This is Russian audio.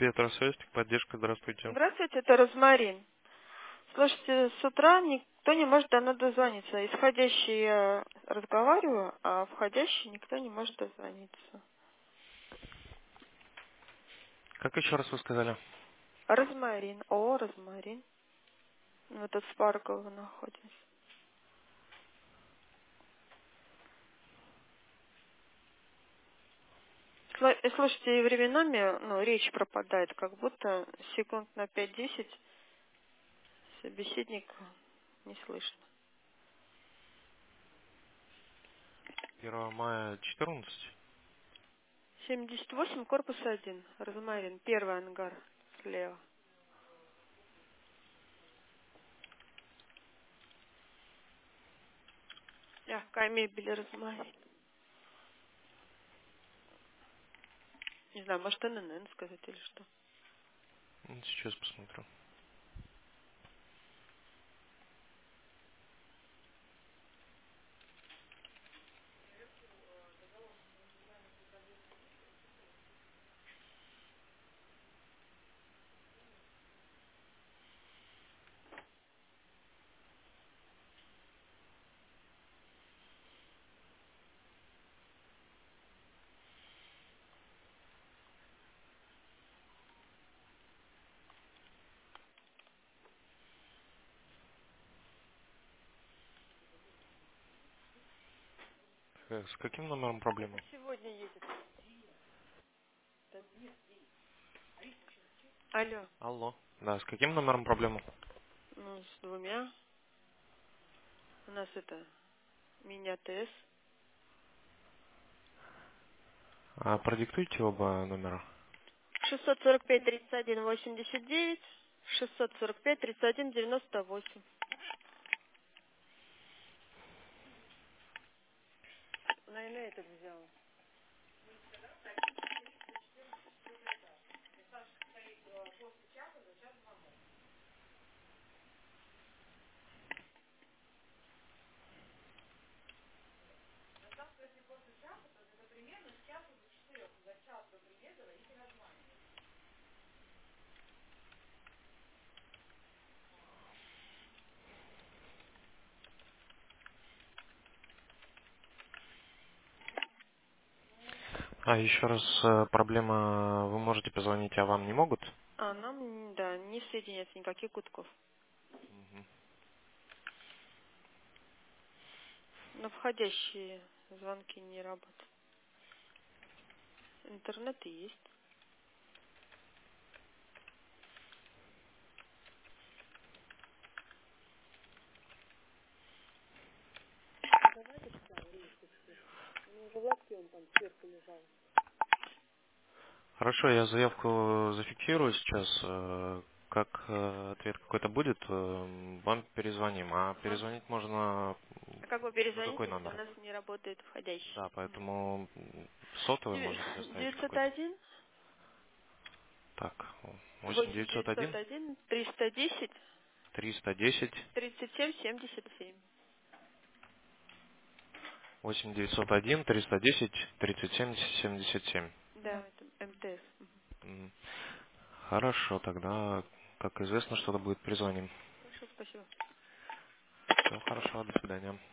Петросвязь, поддержка, здравствуйте. Здравствуйте, это Розмарин. Слушайте, с утра никто не может до нас дозвониться. Исходящий я разговариваю, а входящий никто не может дозвониться. Как еще раз вы сказали? Розмарин. О, Розмарин. Мы тут в Парково находимся. Слушайте, и временами, речь пропадает, как будто секунд на 5-10 собеседника не слышно. 1 мая 14. 78, корпус 1. Розмарин. Первый ангар слева. Мягкая мебель Розмарин. Не знаю, может ННН сказать или что. Сейчас посмотрю. С каким номером Это проблема? сегодня едет. Алло. Алло. Да, с каким номером проблема? С двумя. У нас это мини-АТС. Продиктуйте оба номера. 645-31-89, 645-31-98. Наверное, этот взял. Еще раз, проблема, вы можете позвонить, а вам не могут? А нам, да, не соединяется никаких гудков. Но входящие звонки не работают. Интернет и есть. Хорошо, я заявку зафиксирую сейчас. Как ответ какой-то будет, вам перезвоним. А Ага. перезвонить можно А как вы на какой перезвоните, если у номер? нас не работает входящий? Да, поэтому сотовый можно предоставить какой-то. 901 Так, 8 8 901 901 310 310 37 77. 8 901 310 37 77. Да, это МТС. М, Хорошо, тогда, как известно, что-то будет перезвоним. Хорошо, спасибо. Всего хорошего, до свидания.